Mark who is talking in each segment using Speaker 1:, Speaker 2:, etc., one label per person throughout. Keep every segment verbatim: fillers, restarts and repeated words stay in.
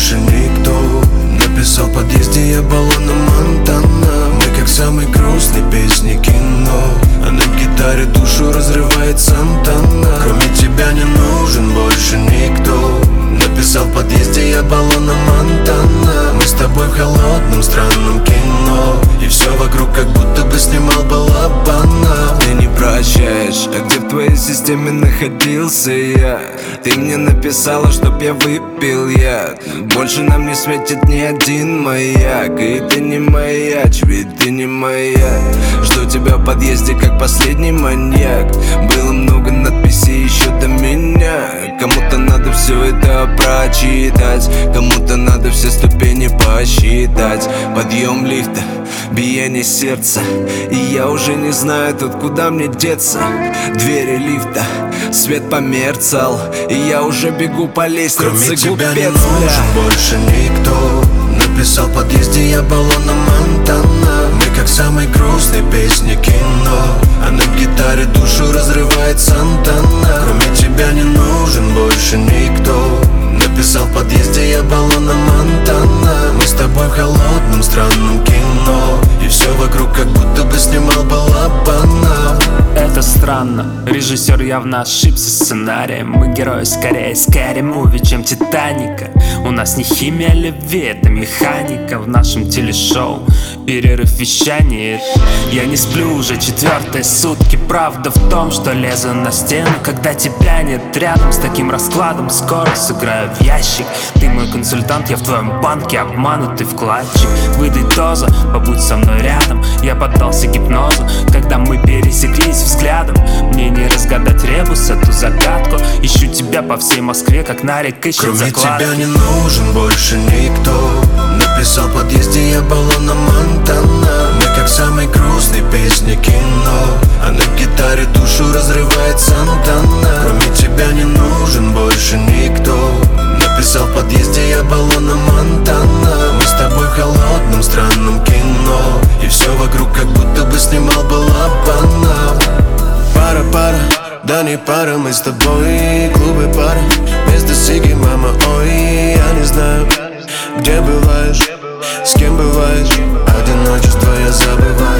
Speaker 1: больше никто. Написал в подъезде я баллоном Монтана. Мы как самой грустной песни кино. А на гитаре душу разрывает Сантана. Кроме тебя не нужен больше никто. Написал в подъезде я баллоном Монтана. Мы с тобой в холодном странном кино. И все вокруг как будто бы снимал Балабанов.
Speaker 2: Ты не прощаешь, а где в твоей системе находился я? Ты мне написала, чтоб я выпил яд. Больше нам не светит ни один маяк. И ты не маяч, ведь ты не маяк. Жду тебя в подъезде, как последний маньяк. Было много надписей еще до меня. Кому-то надо все это прочитать, кому-то надо все ступени посчитать. Подъем лифта, биение сердца, и я уже не знаю тут, куда мне деться. Двери лифта, свет померцал, и я уже бегу по лестнице.
Speaker 1: Кроме тебя
Speaker 2: Гупец,
Speaker 1: не нужен
Speaker 2: бля.
Speaker 1: больше никто. Написал в подъезде я баллоном Монтана. Мы как самой грустной песни кино. А на гитаре душу разрывает Сантана. Кроме тебя не нужен больше никто. Написал в подъезде я баллоном Монтана. Мы с тобой в холодном странном кино. И все вокруг как будто бы снимал Балабанов.
Speaker 3: Это странно, режиссер явно ошибся сценарием. Мы герои скорее Scary Movie, чем Титаника. У нас не химия любви, это механика. В нашем телешоу перерыв вещания. Я не сплю уже четвертые сутки. Правда в том, что лезу на стену, когда тебя нет рядом. С таким раскладом скоро сыграю в ящик. Ты мой консультант, я в твоем банке обманутый вкладчик. Выдай дозу, побудь со мной рядом. Я поддался гипнозу, когда мы пересеклись взглядом. Мне не разгадать ребус, эту загадку. Ищу тебя по всей Москве, как Нарик ищет
Speaker 1: Кроме
Speaker 3: закладки.
Speaker 1: тебя не нужен больше никто. Написал в подъезде я баллоном Монтана. Мы как самой грустной песни кино. А на гитаре душу разрывает Сантана. Кроме тебя не нужен больше никто. Написал в подъезде я баллоном Монтана. Мы с тобой в холодном странном кино. И все вокруг как будто бы снимал Балабанов. Пара-пара, да не пара, мы с тобой. Клубы пара, вместо сиги, мама, ой. Я не знаю, где бываешь, с кем бываешь. Одиночество я забываю.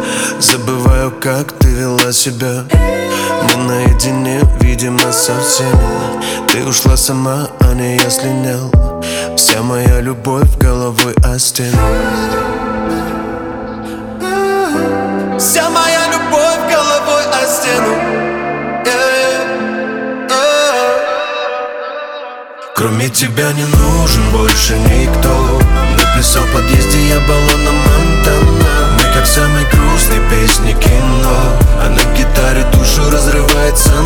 Speaker 1: Забываю, как ты вела себя. Мы наедине, видимо, со всеми. Ты ушла сама, а не я слинял. Вся моя любовь головой о стену. Вся моя любовь головой о стену. yeah. oh. Кроме тебя не нужен больше никто. Написал в подъезде я баллоном Монтана. Мы как самой грустной песни кино. А на гитаре душу разрывает Сантана.